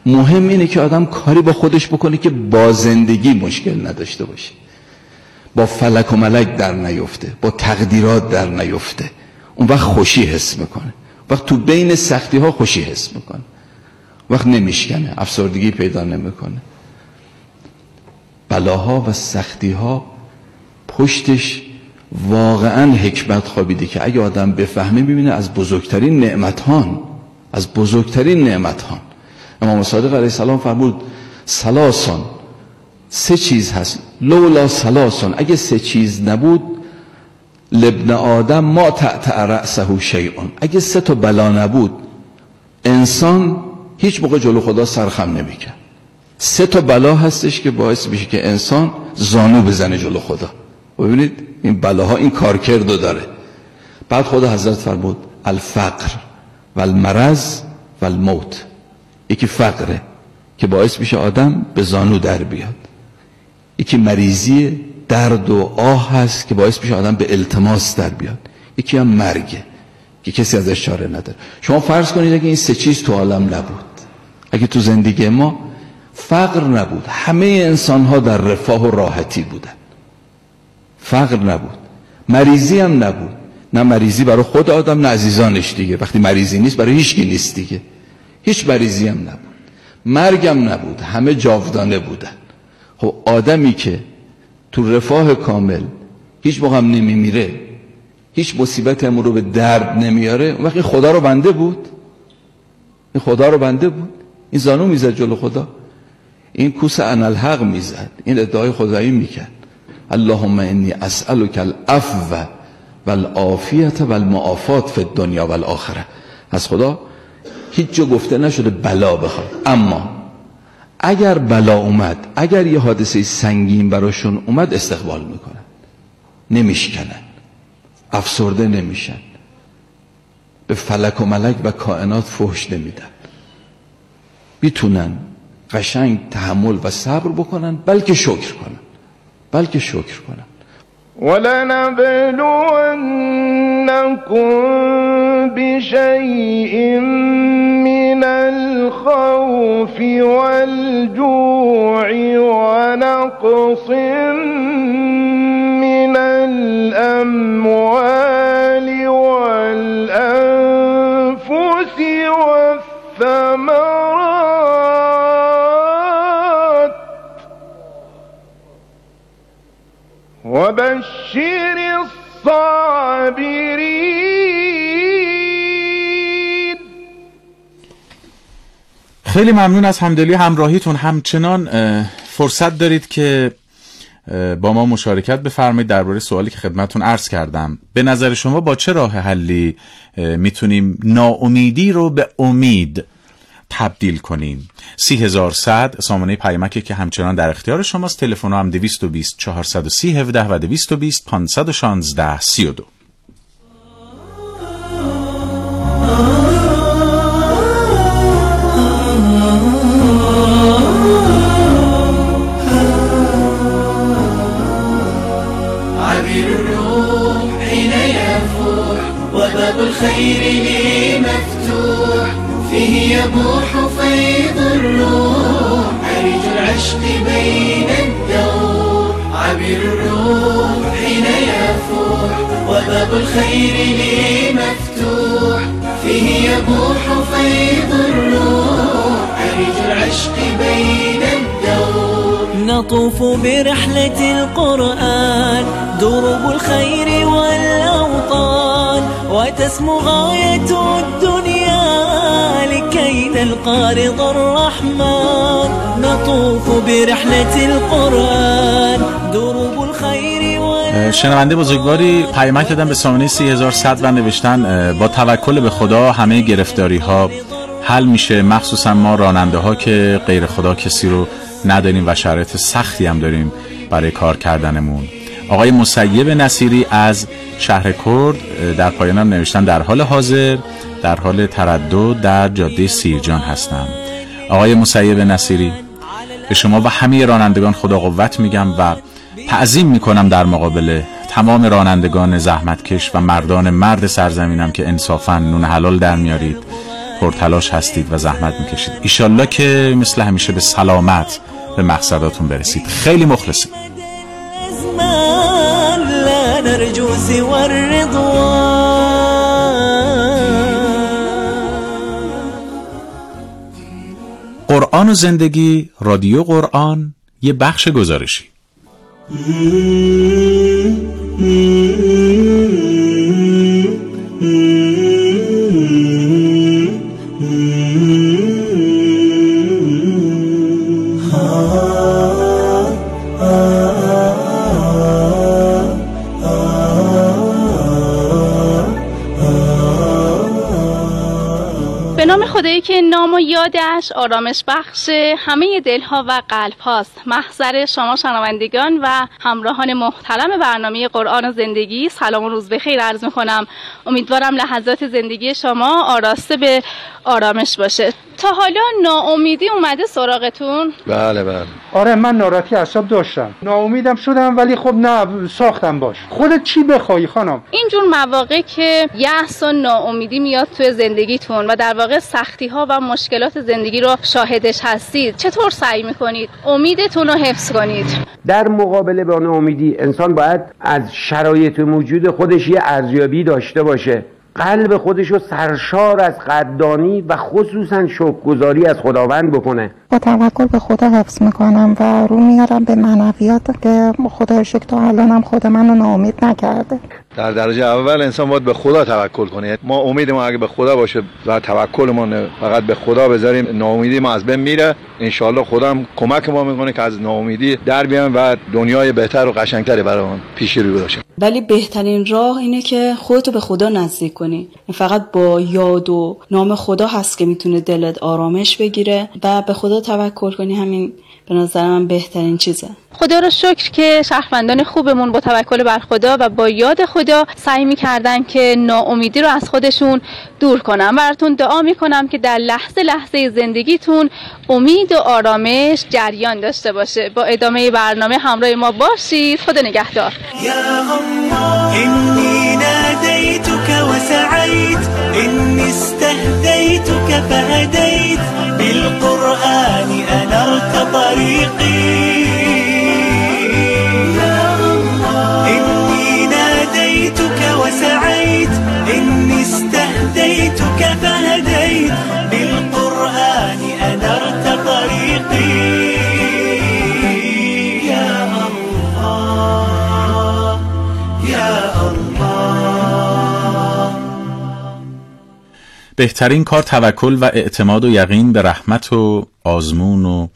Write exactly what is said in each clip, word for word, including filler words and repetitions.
مهم اینه که آدم کاری با خودش بکنه که با زندگی مشکل نداشته باشه، با فلک و ملک در نیفته، با تقدیرات در نیفته. اون وقت خوشی حس میکنه، وقت تو بین سختی ها خوشی حس میکنه، وقت نمیشکنه، افسردگی پیدا نمیکنه. بلاها و سختی ها پشتش واقعا حکمت خوابیده که اگه آدم بفهمه ببینه از بزرگترین نعمتان، از بزرگترین نعمتان. امام صادق علیه السلام فرمود ثلاثن، سه چیز هست، لولا ثلاثن، اگه سه چیز نبود لابن آدم ما تعتع رأسه شیء، اگه سه تا بلا نبود انسان هیچ موقع جلو خدا سرخم نمیکرد. سه تا بلا هستش که باعث میشه که انسان زانو بزنه جلو خدا. ببینید این بلاها این کارکردو داره. بعد خدا حضرت فرمود الفقر والمرض والموت. یکی فقره که باعث میشه آدم به زانو در بیاد، یکی مریضی درد و آه هست که باعث میشه آدم به التماس در بیاد، یکی هم مرگه که کسی ازش چاره نداره. شما فرض کنید اگه این سه چیز تو عالم نبود، اگه تو زندگی ما فقر نبود، همه انسان ها در رفاه و راحتی بودن، فقر نبود، مریضی هم نبود، نه مریضی برای خود آدم نه عزیزانش دیگه، وقتی مریضی نیست برای هیچ کی نیست دیگه، هیچ مریضی هم نبود، مرگم نبود، همه جاودانه بودن. خب آدمی که تو رفاه کامل هیچ موقع هم نمیمیره، هیچ مصیبت هم رو به درد نمیاره، اون وقت خدا رو بنده بود، این خدا رو بنده بود، این زانو میزد جلو خدا، این کوس انالحق میزد، این ادعای خدایی میکرد اللهم انی اسألک العفو والعافیت والمعافات فی الدنیا والآخره. از خدا هیچ جا گفته نشده بلا بخواد، اما اگر بلا اومد، اگر یه حادثه سنگین براشون اومد استقبال میکنن، نمیشکنن، افسرده نمیشن، به فلک و ملک و کائنات فحش نمیدن، میتونن قشنگ تحمل و صبر بکنن، بلکه شکر کنن، بلکه شکر کنن. وَلَنَبْلُوَنَّكُمْ بِشَيْءٍ مِّنَ الْخَوْفِ وَالْجُوعِ وَنَقْصٍ مِّنَ الْأَمْوَالِ وَالْأَنفُسِ وَالثَّمَرَاتِ وَبَشِّرِ الصَّابِرِينَ. خیلی ممنون از همدلی همراهیتون. همچنان فرصت دارید که با ما مشارکت بفرمایید درباره سوالی که خدمتتون عرض کردم. به نظر شما با چه راه حلی میتونیم ناامیدی رو به امید تبدیل کنیم؟ سی هزار و صد سامانه پیامکی که همچنان در اختیار شماست. تلفن هم دویست و بیست چهارصد و سی هفده و دویست و بیست پانصد و شانزده سی و دو. عبير الروح حين يفوح وباب الخير لي مفتوح، فيه يبوح فيض الروح عريج العشق بين الدور. عبير الروح حين يفوح وباب الخير لي مفتوح، فيه يبوح فيض الروح عريج العشق بين الدور. نطوف برحلة القرآن دروب الخير والأوطان، وتسمو غاية الدنيا لكي نلقى رضا الرحمن. نطوف برحلة القرآن دروب الخير والأوطان. شنونده بزرگواری پیامک دادن به سامانه سی هزار و صد و نوشتن با توکل به خدا همه گرفتاری ها حل میشه، مخصوصا ما راننده ها که غیر خدا کسی رو نداریم و شرایط سختی هم داریم برای کار کردنمون. آقای مسیب نصیری از شهر کرد در پایان نوشتن در حال حاضر در حال تردد در جاده سیرجان هستم. آقای مسیب نصیری، به شما و همه رانندگان خدا قوت میگم و تعظیم میکنم در مقابل تمام رانندگان زحمتکش و مردان مرد سرزمینم که انصافاً نون حلال در میارید پرتلاش هستید و زحمت میکشید. ایشالله که مثل همیشه به سلامت به مقصداتون برسید. خیلی مخلصیم. لا نرجو سوى الرضوان. قرآن و زندگی، رادیو قرآن، یه بخش گزارشی. خدایی که نام و یادش آرامش بخش همه دلها و قلب هاست. محضر شما شنوندگان و همراهان محترم برنامه قرآن و زندگی سلام و روز بخیر عرض می‌کنم. امیدوارم لحظات زندگی شما آراسته به آرامش باشه. تا حالا ناامیدی اومده سراغتون؟ بله بله. آره من ناراحتی اعصاب داشتم، ناامیدم شدم، ولی خب نه ساختم باش. خودت چی بخوای خانم؟ اینجور مواقع که یأس و ناامیدی میاد توی زندگیتون و در واقع سختی ها و مشکلات زندگی رو شاهدش هستید، چطور سعی میکنید امیدتون رو حفظ کنید؟ در مقابله با ناامیدی انسان باید از شرایط موجود خودش یه ارزیابی داشته باشه، قلب خودش رو سرشار از قدردانی و خصوصا شکرگزاری از خداوند بکنه. با توکل به خدا حفظ میکنم و رو میارم به معنویات که خدا شکر تا الانم خود منو ناامید نکرده. در درجه اول انسان باید به خدا توکل کنه. ما امید ما اگه به خدا باشه و توکل ما فقط به خدا بذاریم، ناامیدی ما از بین میره. انشالله خدا هم کمک ما میکنه که از ناامیدی در بیایم و دنیای بهتر و قشنگتری برامون پیش رو باشه. ولی بهترین راه اینه که خودتو به خدا نزدیک کنی. فقط با یاد و نام خدا هست که میتونه دلت آرامش بگیره و به خدا توکل کنی. همین به نظر من بهترین چیزه. خدا رو شکر که شهروندان خوبمون با توکل بر خدا و با یاد خدا سعی می‌کردن که ناامیدی رو از خودشون دور کنن. براتون دعا می‌کنم که در لحظه لحظه زندگیتون امید و آرامش جریان داشته باشه. با ادامه برنامه همراه ما باشید. خدا نگهدار. یا الله انی نادیتک و سعیت انی استهدیتک فهدیت بالقرآن انرت طریقی وسعيت إني استهديتك فهديت بالقرآن أنرت طريقي يا الله يا الله. بهترین کار توکل و اعتماد و یقین به رحمت و آزمون و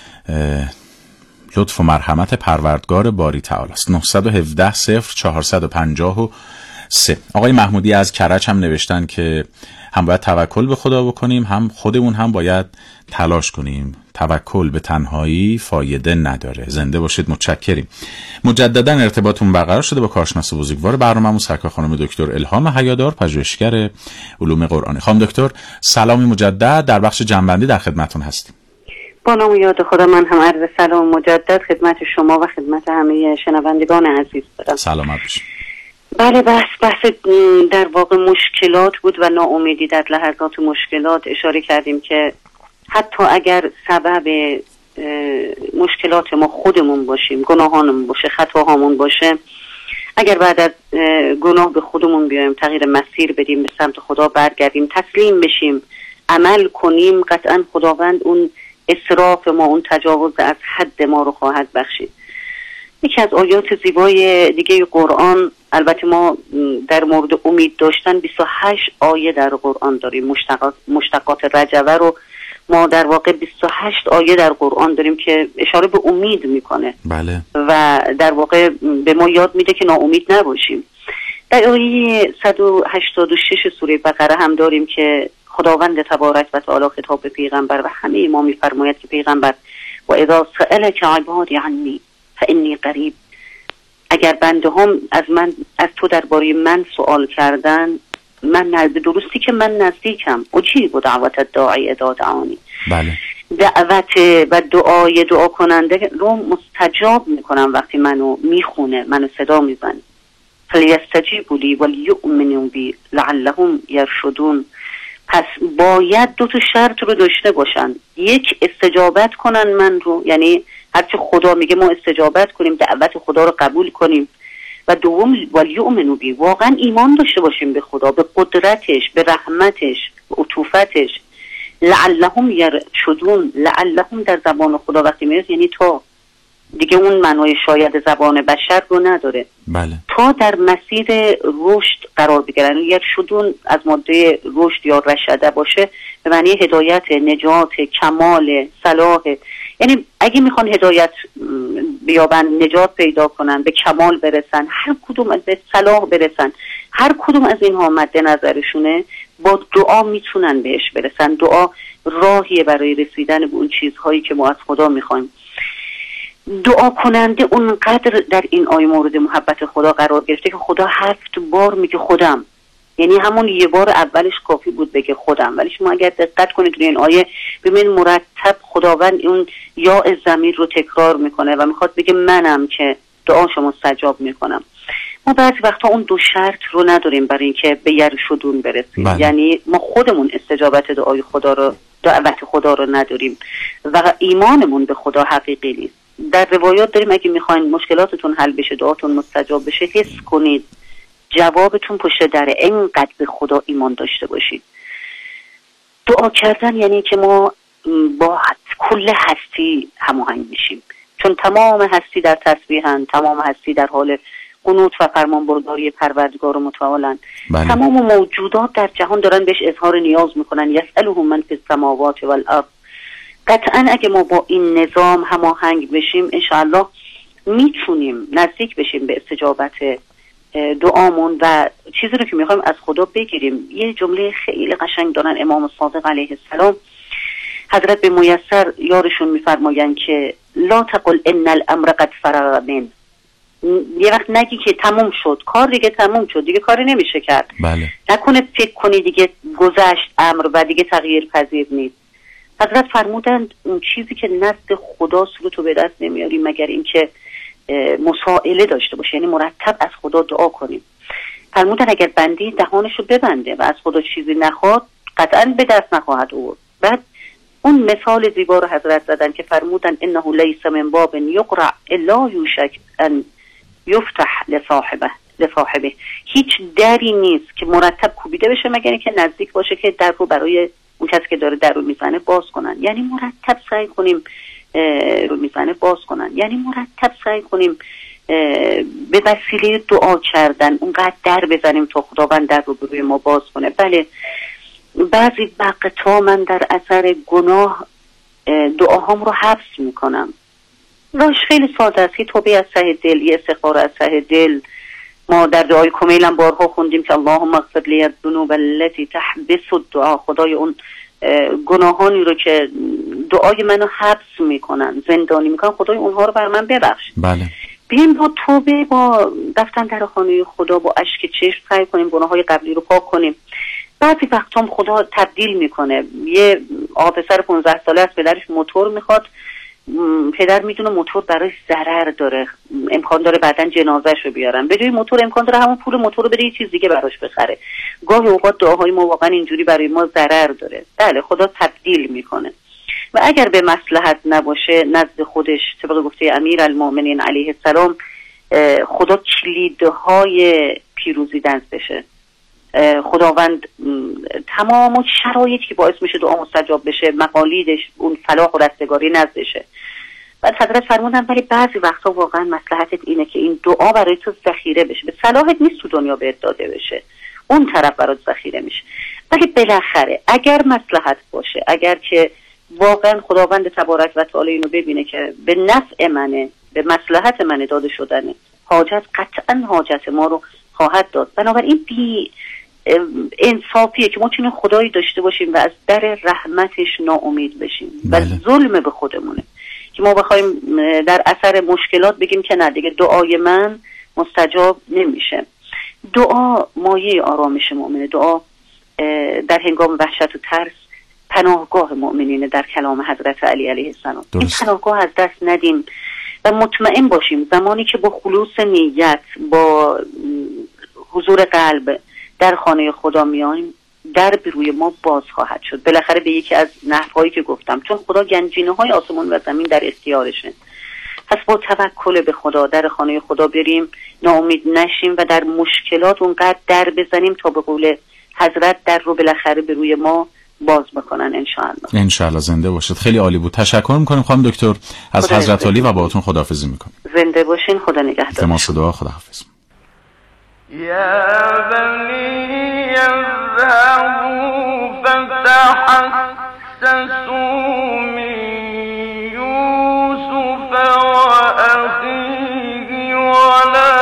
لطف و مرحمت پروردگار باری تعالی است. نه یک هفت صفر چهار پنج سه. آقای محمودی از کرج هم نوشتن که هم باید توکل به خدا بکنیم، هم خودمون هم باید تلاش کنیم. توکل به تنهایی فایده نداره. زنده باشید. متشکریم. مجددا ارتباطمون برقرار شده با کارشناس بزرگوار برنامه‌مون سرکار خانم دکتر الهام حیادار، پژوهشگر علوم قرآنی. خانم دکتر سلامی مجدد، در بخش جنبندی در خدمتتون هستیم. با نام و یاد خدا من هم عرض سلام مجدد خدمت شما و خدمت همه شنوندگان عزیز دارم. سلامت باشید. بله بحث بحث در واقع مشکلات بود و ناامیدی در لحظات مشکلات. اشاره کردیم که حتی اگر سبب مشکلات ما خودمون باشیم، گناهانمون باشه، خطاهامون باشه، اگر بعد از گناه به خودمون بیایم، تغییر مسیر بدیم، به سمت خدا برگردیم، تسلیم بشیم، عمل کنیم، قطعا خداوند اون اسراف ما، اون تجاوز از حد ما رو خواهد بخشید. یکی از آیات زیبای دیگه قرآن، البته ما در مورد امید داشتن بیست و هشت آیه در قرآن داریم. مشتقات, مشتقات رجوه رو ما در واقع بیست و هشت آیه در قرآن داریم که اشاره به امید میکنه. بله. و در واقع به ما یاد میده که ناامید نباشیم. در آیه صد و هشتاد و شش سوره بقره هم داریم که خداوند تبارک و تعالی خطاب به پیغمبر و همه ما میفرماید که پیغمبر و اذا سألك عبادی عنی فانی قریب، اگر بنده هم از من از تو درباره من سوال کردن، من نزد درستی که من نزدیکم. اجیب دعوت الداعی اذا دعانی. بله. دعوت و دعای دعا کننده رو مستجاب میکنم وقتی منو میخونه، منو صدا میزنه. فلیستجیبوا لی ولیؤمنوا بی لعلهم یرشدون. پس باید دو تا شرط رو داشته باشن. یک، استجابت کنن من رو، یعنی هرچی خدا میگه ما استجابت کنیم، دعوت خدا رو قبول کنیم. و دوم، ولیؤمنوا بی، واقعا ایمان داشته باشیم به خدا، به قدرتش، به رحمتش، به عطوفتش. لعلهم یرشدون، لعلهم در زبان خدا وقتی میاد یعنی تا، دیگه اون معنای شاید زبان بشر رو نداره. بله. تا در مسیر رشد قرار بگیرن. یرشدون از ماده رشد یا رشده باشه به معنی هدایت، نجات، کمال، صلاح. یعنی اگه میخوان هدایت بیابن، نجات پیدا کنن، به کمال برسن، هر کدوم به صلاح برسن، هر کدوم از اینها مد نظرشونه، با دعا میتونن بهش برسن. دعا راهیه برای رسیدن به اون چیزهایی که ما از خدا میخوایم. دعا کننده اونقدر در این آیه مورد محبت خدا قرار گرفته که خدا هفت بار میگه خودم، یعنی همون یه بار اولش کافی بود بگه خودم. ولی شما اگر دقت کنید روی این آیه ببینید مرتب خداوند اون یا ضمیر رو تکرار میکنه و میخواد بگه منم که دعا شما مستجاب میکنم. ما بعضی وقتا اون دو شرط رو نداریم برای اینکه به یرشدون برسیم. بله. یعنی ما خودمون استجابت دعای خدا رو، دعوت خدا رو نداریم و ایمانمون به خدا حقیقی نیست. در روایات داریم اگه میخواین مشکلاتتون حل بشه، دعاتون مستجاب بشه، حس کنید جوابتون پشت دره، اینقدر به خدا ایمان داشته باشید. دعا کردن یعنی که ما با کل هستی هماهنگ میشیم، چون تمام هستی در تسبیحن، تمام هستی در حال قنوت و فرمانبرداری پروردگار متعالن. بله. تمام موجودات در جهان دارن بهش اظهار نیاز میکنن. یسأله من فی السماوات والارض. قطعا اگه ما با این نظام هماهنگ بشیم انشاءالله میتونیم نزدیک بشیم به استجابت دعامون و چیزی رو که میخوایم از خدا بگیریم. یه جمله خیلی قشنگ دارن امام صادق علیه السلام، حضرت به میسر یارشون میفرماین که لا تقل ان الامر قد فرغ من، یه وقت نگی که تموم شد کار، دیگه تموم شد، دیگه کاری نمیشه کرد. بله. نکنه فکر کنی دیگه گذشت امر و دیگه تغییر پذیر نیست. حضرت فرمودند اون چیزی که نزد خداست رو تو به دست نمیاری مگر اینکه مسائله داشته باشه، یعنی مرتب از خدا دعا کنیم. فرمودن اگر بندی دهانشو ببنده و از خدا چیزی نخواد قطعا به دست نخواهد آورد. بعد اون مثال زیبا رو حضرت زدن که فرمودن انه لیس من باب یقرع الا یوشک ان یفتح لصاحبه لصاحبه، هیچ دری نیست که مرتب کوبیده بشه مگر اینکه نزدیک باشه که در رو برای اون کسی که داره در رو میزنه باز کنن. یعنی مرتب سعی کنیم رو میزنه باز کنن، یعنی مرتب سعی کنیم به وسیله دعا کردن اونقدر در بزنیم تا خداوند در رو بروی ما باز کنه. بله بعضی وقتا من در اثر گناه دعاهام رو حبس میکنم. راش خیلی ساده است، توبه از ته دل، یه استغفار از ته دل. ما در دعای کمیل هم بارها خوندیم که اللهم اغفر لی الذنوب التي تحبس الدعاء، خدای اون گناهانی رو که دعای منو حبس میکنن، زندانی میکنن، خدای اونها رو بر من ببخش. بله. بیایم با توبه، با رفتن در خانه خدا، با اشک چشم سعی کنیم گناههای قبلی رو پاک کنیم. بعضی وقتا خدا تبدیل میکنه. یه آقا پسر پانزده ساله است، پدرش موتور میخواد، پدر میدونه موتور برای ضرر داره، امکان داره بعدن جنازه‌ش رو بیارن، به جای موتور امکان داره همون پول موتور رو بده یه چیز دیگه براش بخره. گاهی اوقات دعاهای ما واقعا اینجوری برای ما ضرر داره. بله خدا تبدیل میکنه و اگر به مصلحت نباشه نزد خودش، طبق گفته امیرالمومنین علیه السلام، خدا کلیدهای پیروزی دستشه. خداوند تمام شرایطی که باعث میشه دعا مستجاب بشه، مقالیدش، اون فلاح و رستگاری نزدشه. بعد حضرت فرمودن ولی بعضی وقتا واقعا مصلحتت اینه که این دعا برای تو ذخیره بشه، به صلاحت نیست تو دنیا بهت داده بشه، اون طرف برات ذخیره میشه. ولی بالاخره اگر مصلحت باشه، اگر که واقعا خداوند تبارک و تعالی اینو ببینه که به نفع منه، به مصلحت منه داده شدنه، حاجت قطعا حاجت ما رو خواهد داد. بنابراین بی انصافیه که ما چون خدایی داشته باشیم و از در رحمتش ناامید بشیم. بله. و ظلم به خودمونه که ما بخوایم در اثر مشکلات بگیم که نه دیگه دعای من مستجاب نمیشه. دعا مایه آرامش مؤمنه. دعا در هنگام وحشت و ترس پناهگاه مؤمنینه. در کلام حضرت علی علیه السلام این پناهگاه از دست ندیم و مطمئن باشیم زمانی که با خلوص نیت، با حضور قلب در خانه خدا میایم، در به روی ما باز خواهد شد. بالاخره به یکی از نحوهایی که گفتم، چون خدا گنجینه های آسمان و زمین در اختیارشه، پس با توکل به خدا در خانه خدا بریم، ناامید نشیم و در مشکلات اونقدر در بزنیم تا به قول حضرت در رو بالاخره به روی ما باز بکنن انشاءالله. انشاءالله. زنده باشید. خیلی عالی بود. تشکر میکنیم خانم دکتر از حضرت علی و باهاتون خداحافظی میکنم. زنده باشین. خدا نگهدار. تماس دعا. خداحافظ. یا بنی اذهبوا فتحسسوا من یوسف و اخیه ولا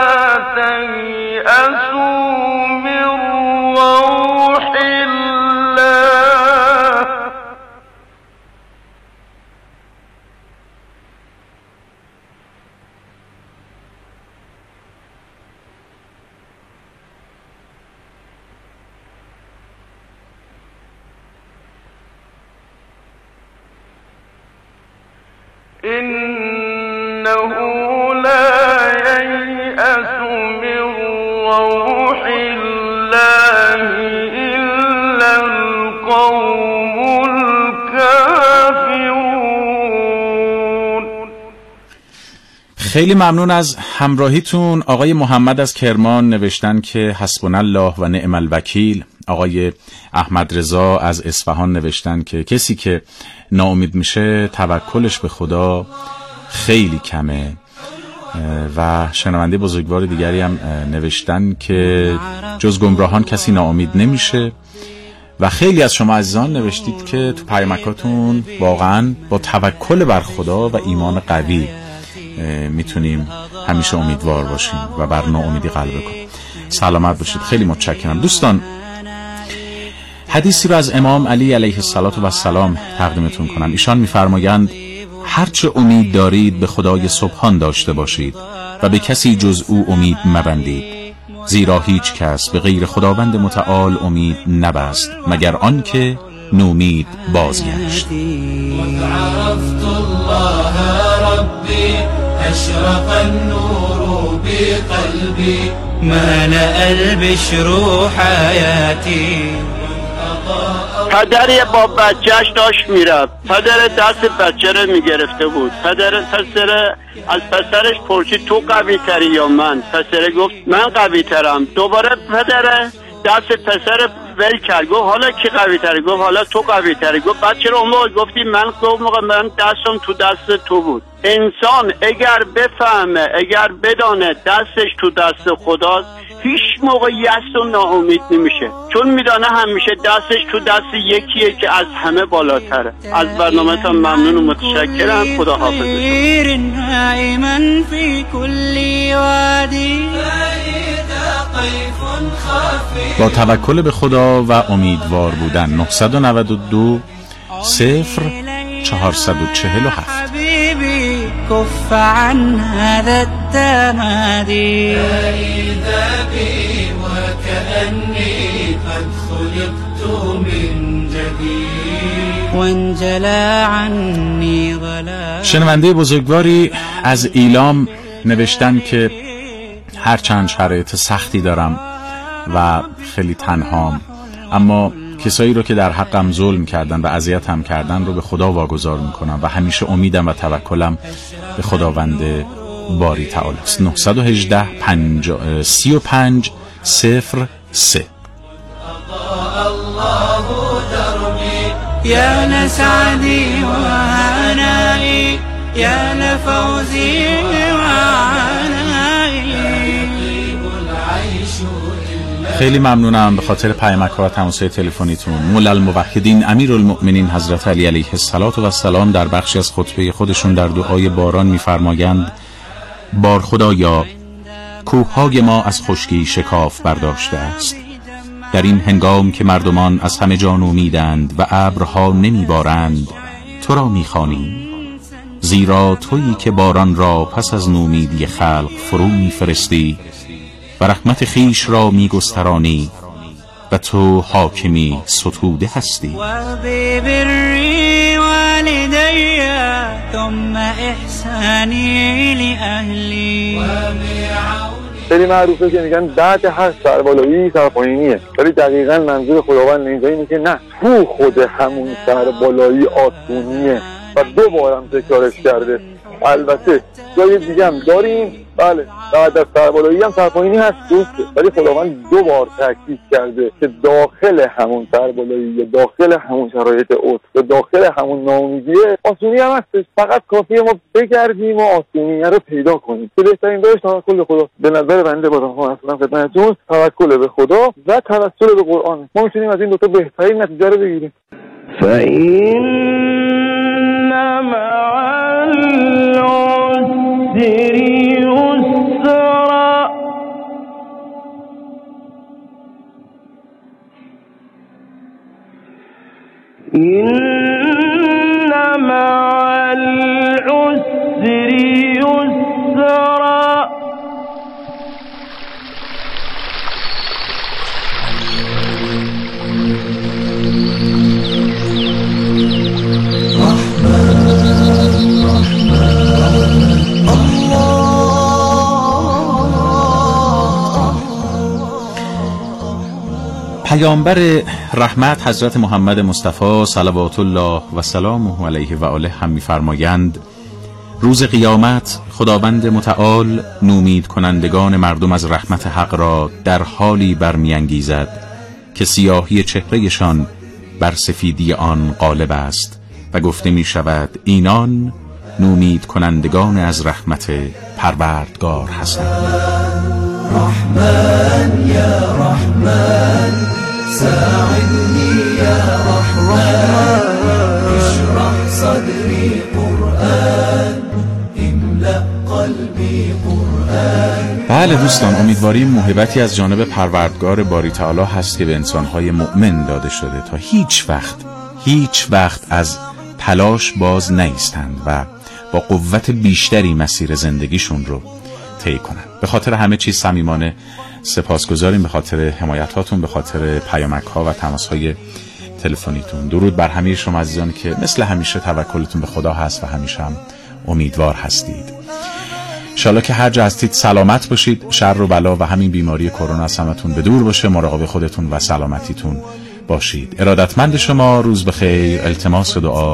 تیأسوا من روح الله إنه لا ييأس من روح الله إلا القوم الكافرون. خیلی ممنون از همراهیتون. آقای محمد از کرمان نوشتن که حسبنا الله و نعم الوکیل. آقای احمد رضا از اصفهان نوشتن که کسی که ناامید میشه توکلش به خدا خیلی کمه. و شنونده بزرگوار دیگری هم نوشتن که جز گمراهان کسی ناامید نمیشه. و خیلی از شما عزیزان نوشتید که تو پیامکاتون واقعا با توکل بر خدا و ایمان قوی میتونیم همیشه امیدوار باشیم و بر ناامیدی غلبه کنیم. سلامت باشید. خیلی متشکرم دوستان. حدیثی رو از امام علی علیه السلام تقدیمتون کنم. ایشان میفرمایند هرچه امید دارید به خدای سبحان داشته باشید و به کسی جز او امید مبندید، زیرا هیچ کس به غیر خداوند متعال امید نبست مگر آن که نومید بازگشت. عرفت الله ربي أشرق النور بقلبي ملأ البشر حياتي. پدری با بچهش داشت میرفت. پدر دست بچه رو میگرفته بود. پدر پسر از پسرش پرسید تو قوی تری یا من؟ پسر گفت من قوی ترم. دوباره پدر دست پسر ول کرد، گفت حالا کی قوی تری؟ گفت حالا تو قوی تری. گفت بچه رو اون موقع گفتی من؟ گفت موقع من دستم تو دست تو بود. انسان اگر بفهمه، اگر بدانه دستش تو دست خداست، هیچ موقع یأس و ناامید نمیشه، چون میدانه همیشه دستش تو دست یکیه که از همه بالاتره. از برنامه‌تان ممنون و متشکرم. خدا حافظ. با توکل به خدا و امیدوار بودن. نه نه دو صفر چهارصد و چهل و هفت. كف عن هذا التمادي فإذا بي وكأني قد خلقت من جديد وانجلى عني ظلام. شنونده بزرگواری از ایلام نوشتن که هرچند شرایط سختی دارم و خیلی تنهام، اما کسایی رو که در حقم ظلم کردن و اذیتم کردن رو به خدا واگذار میکنم و همیشه امیدم و توکلم به خداوند باری تعالی است. نه یک هشت سی و پنج صفر سه. یا لسعدی و هنایی یا لفوزی و خیلی ممنونم به خاطر پیامک و تماس‌های تلفنیتون. مولا الموحدین امیرالمؤمنین حضرت علی علیه السلام در بخشی از خطبه خودشون در دعای باران می‌فرمایند بار خدایا کوه‌های ما از خشکی شکاف برداشته است. در این هنگام که مردمان از همه جا نومیدند و ابرها نمیبارند، تو را می‌خوانیم، زیرا تویی که باران را پس از نومیدی خلق فرو می‌فرستی و رحمت خیش را می گسترانی و تو حاکمی ستوده هستی. و ببری والدی ثم احسانی لأهلی و بعونی خیلی معروفه که میگن بعد هر سربالایی سرپایینیه، ولی دقیقاً منظور خداوند اینجا که نه، تو خود همون سربالایی آسونیه و دو بارم تکرارش کرده. البته جای دیگه هم داریم، بله بعد از سربالایی هم سرپایینی هست دوسته، ولی خداوند دو بار تاکید کرده که داخل همون سربالایی، داخل همون شرایط عطف، داخل همون ناامیدیه آسونی هم هستش. فقط کافیه ما بگردیم و آسونیه رو پیدا کنیم که بهترین راهش توکل به خدا. به نظر بنده بازم اصلا خدمتتون توکل به خدا و توسل به قرآن، ما میتونیم از این دو تا بهترین نتیجه رو بگیریم. فإن مع العسر يسرا إن مع العسر يسرا پیامبر رحمت حضرت محمد مصطفی صلوات الله و سلامه علیه و آله هم می‌فرمایند روز قیامت خداوند متعال نومید کنندگان مردم از رحمت حق را در حالی برمی‌انگیزد که سیاهی چهرهشان بر سفیدی آن غالب است و گفته می شود اینان نومید کنندگان از رحمت پروردگار هستند. رحمن یا رحمن ساعدني يا رحمن اشرح صدري قرآن املأ قلبي قرآن. بله دوستان، امیدواریم موهبتی از جانب پروردگار باری تعالی هست که به انسانهای مؤمن داده شده تا هیچ وقت هیچ وقت از تلاش باز نیستند و با قوت بیشتری مسیر زندگیشون رو طی کنند. به خاطر همه چیز صمیمانه سپاسگزاریم، به خاطر حمایتاتون، به خاطر پیامک ها و تماس های تلفنیتون. درود بر همه شما عزیزان که مثل همیشه توکلتون به خدا هست و همیشه هم امیدوار هستید. انشالله که هر جا هستید سلامت باشید، شر و بلا و همین بیماری کرونا از همتون به دور باشه. مراقب خودتون و سلامتیتون باشید. ارادتمند شما، روز بخیر، التماس دعا